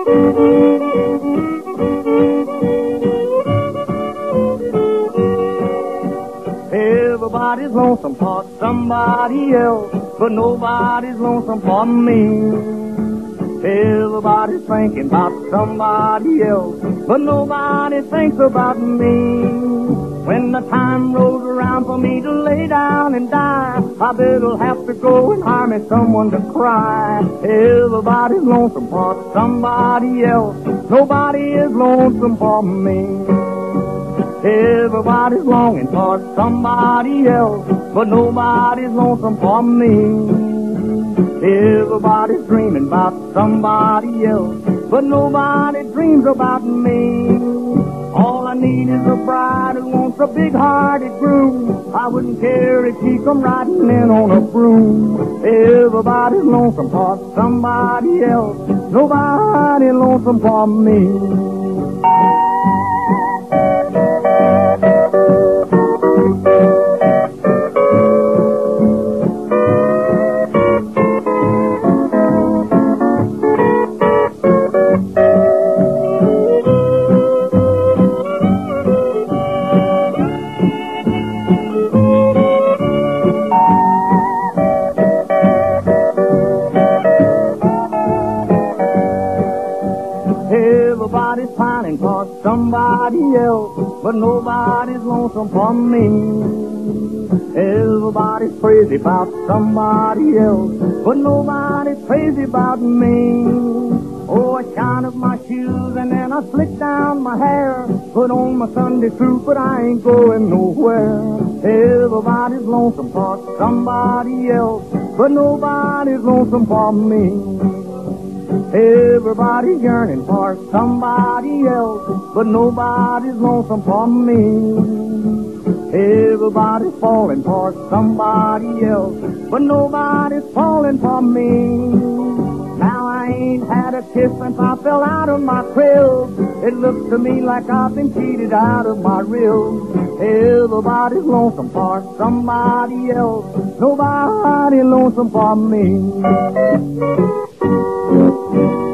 Everybody's lonesome for somebody else, but nobody's lonesome for me. Everybody's thinking about somebody else, but nobody thinks about me. When the time rolls around for me to lay down and die, I better'll have to go and hire me someone to cry. Everybody's lonesome for somebody else, nobody is lonesome for me. Everybody's longing for somebody else, but nobody's lonesome for me. Everybody's dreaming about somebody else, but nobody dreams about me. All I need is a bride who wants a big-hearted groom. I wouldn't care if she come riding in on a broom. Everybody's lonesome for somebody else, nobody lonesome for me. Everybody's pining for somebody else, but nobody's lonesome for me. Everybody's crazy about somebody else, but nobody's crazy about me. Oh, I shine up my shoes and then I slick down my hair, put on my Sunday suit, but I ain't going nowhere. Everybody's lonesome for somebody else, but nobody's lonesome for me. Everybody's yearning for somebody else, but nobody's lonesome for me. Everybody's falling for somebody else, but nobody's falling for me. Now I ain't had a kiss since I fell out of my crib. It looks to me like I've been cheated out of my ribs. Everybody's lonesome for somebody else, nobody lonesome for me.